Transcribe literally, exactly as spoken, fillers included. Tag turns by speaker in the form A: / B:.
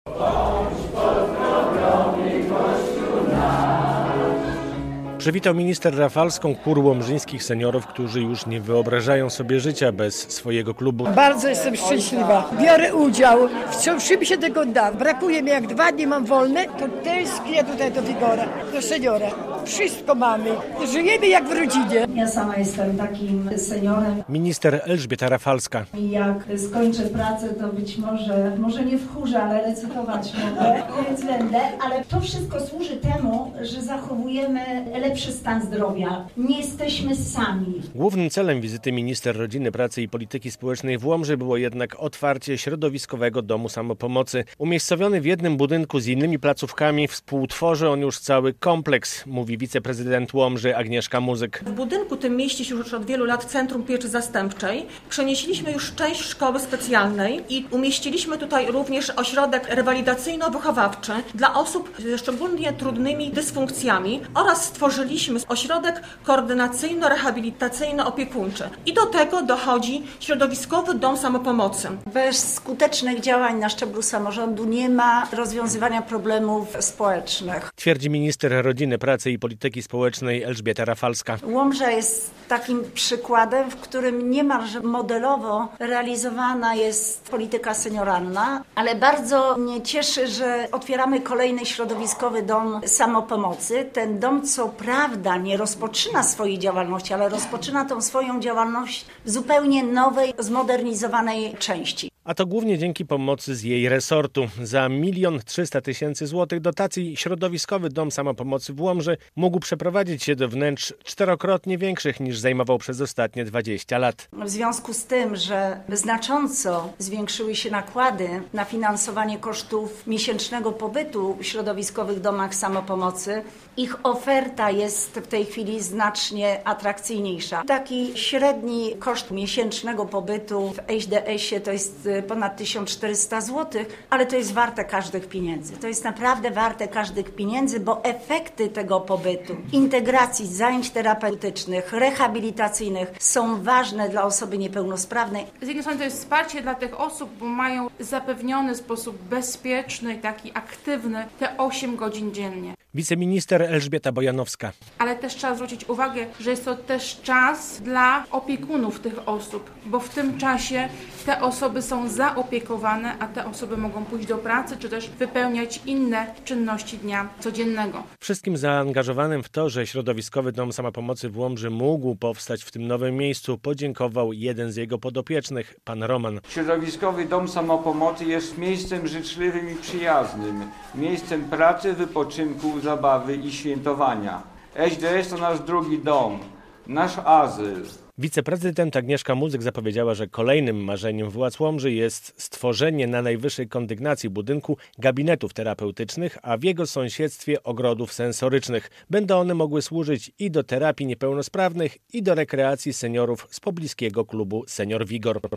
A: Przywitał minister Rafalską chór łomżyńskich seniorów, którzy już nie wyobrażają sobie życia bez swojego klubu.
B: Bardzo jestem szczęśliwa. Biorę udział w co czym się tego da. Brakuje mi, jak dwa dni mam wolne, to tęsknię tutaj do Wigora, do seniora. Wszystko mamy. Żyjemy jak w rodzinie.
C: Ja sama jestem takim seniorem.
A: Minister Elżbieta Rafalska.
C: I jak skończę pracę, to być może, może nie w chórze, ale recytować mogę, więc będę. Ale to wszystko służy temu, że zachowujemy lepszy stan zdrowia. Nie jesteśmy sami.
A: Głównym celem wizyty minister rodziny, pracy i polityki społecznej w Łomży było jednak otwarcie środowiskowego domu samopomocy. Umiejscowiony w jednym budynku z innymi placówkami, współtworzy on już cały kompleks, mówi wiceprezydent Łomży Agnieszka Muzyk.
D: W budynku tym mieści się już od wielu lat Centrum Pieczy Zastępczej. Przenieśliśmy już część szkoły specjalnej i umieściliśmy tutaj również ośrodek rewalidacyjno-wychowawczy dla osób ze szczególnie trudnymi dysfunkcjami oraz stworzyliśmy ośrodek koordynacyjno-rehabilitacyjno-opiekuńczy. I do tego dochodzi środowiskowy dom samopomocy.
C: Bez skutecznych działań na szczeblu samorządu nie ma rozwiązywania problemów społecznych.
A: Twierdzi minister rodziny, pracy i polityki społecznej Elżbieta Rafalska.
C: Łomża jest takim przykładem, w którym niemalże modelowo realizowana jest polityka senioralna, ale bardzo mnie cieszy, że otwieramy kolejny środowiskowy dom samopomocy. Ten dom co prawda nie rozpoczyna swojej działalności, ale rozpoczyna tą swoją działalność w zupełnie nowej, zmodernizowanej części.
A: A to głównie dzięki pomocy z jej resortu. Za milion trzysta tysięcy złotych dotacji środowiskowy dom samopomocy w Łomży mógł przeprowadzić się do wnętrz czterokrotnie większych niż zajmował przez ostatnie dwadzieścia lat.
C: W związku z tym, że znacząco zwiększyły się nakłady na finansowanie kosztów miesięcznego pobytu w środowiskowych domach samopomocy, ich oferta jest w tej chwili znacznie atrakcyjniejsza. Taki średni koszt miesięcznego pobytu w H D S-ie to jest ponad tysiąc czterysta złotych, ale to jest warte każdych pieniędzy. To jest naprawdę warte każdych pieniędzy, bo efekty tego pobytu, integracji, zajęć terapeutycznych, rehabilitacyjnych są ważne dla osoby niepełnosprawnej.
E: Z jednej strony to jest wsparcie dla tych osób, bo mają zapewniony w sposób bezpieczny i taki aktywny te osiem godzin dziennie.
A: Wiceminister Elżbieta Bojanowska.
E: Ale też trzeba zwrócić uwagę, że jest to też czas dla opiekunów tych osób, bo w tym czasie te osoby są zaopiekowane, a te osoby mogą pójść do pracy, czy też wypełniać inne czynności dnia codziennego.
A: Wszystkim zaangażowanym w to, że środowiskowy dom samopomocy w Łomży mógł powstać w tym nowym miejscu, podziękował jeden z jego podopiecznych, pan Roman.
F: Środowiskowy dom samopomocy jest miejscem życzliwym i przyjaznym, miejscem pracy, wypoczynku, zabawy i świętowania. H D S to nasz drugi dom, nasz azyl.
A: Wiceprezydent Agnieszka Muzyk zapowiedziała, że kolejnym marzeniem władz Łomży jest stworzenie na najwyższej kondygnacji budynku gabinetów terapeutycznych, a w jego sąsiedztwie ogrodów sensorycznych. Będą one mogły służyć i do terapii niepełnosprawnych, i do rekreacji seniorów z pobliskiego klubu Senior Wigor.